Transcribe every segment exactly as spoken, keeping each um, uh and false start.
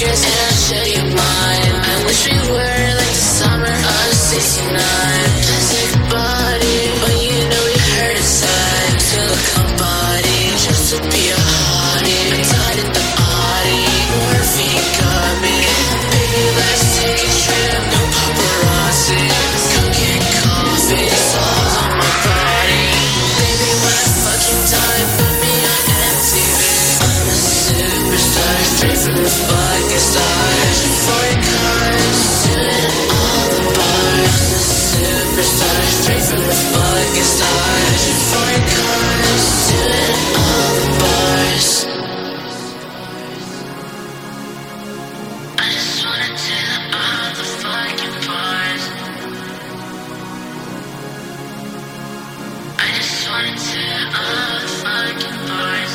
secrets and I'll show you mine. I wish we were like the summer of sixty-nine. Plastic body, but you know we hurt inside. Silicone body, just to be a hottie. I'm tied at the Audi, morphine got me. Baby, let's take a trip, no paparazzi. Coke and coffee, it's all on my body. Baby, when I fuck you die, put me on M T V. I'm a superstar, straight from the fucking stars. Foreign cars, doing all the bars. I'm a superstar, straight from the fucking stars. Foreign cars, doing all the bars. I just wanna do all the fucking bars. I just wanna do all the fucking bars.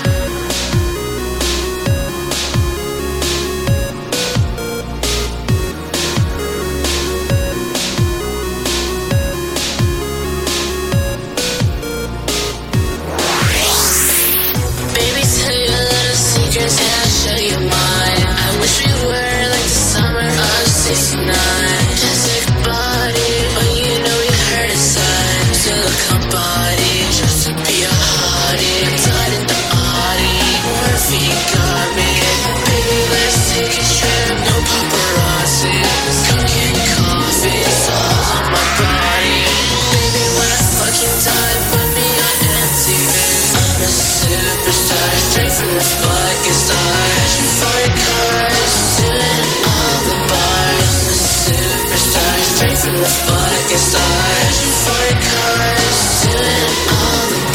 Baby, tell your little secrets and I'll show you mine. I wish we were like the summer of sixty-nine. Plastic body, but you know we hurt inside. Silicone body, just to be a hottie. I'm tied at the Audi, morphine got me. Baby, let's take a trip, no paparazzi. Coke and coffee, it's all on my body. Baby, when I fucking die, put me on M T V. I'm a superstar, straight from the fucking stars. Foreign cars, doing all the bars. I'm a superstar, straight from the fucking stars. Foreign cars, doing all the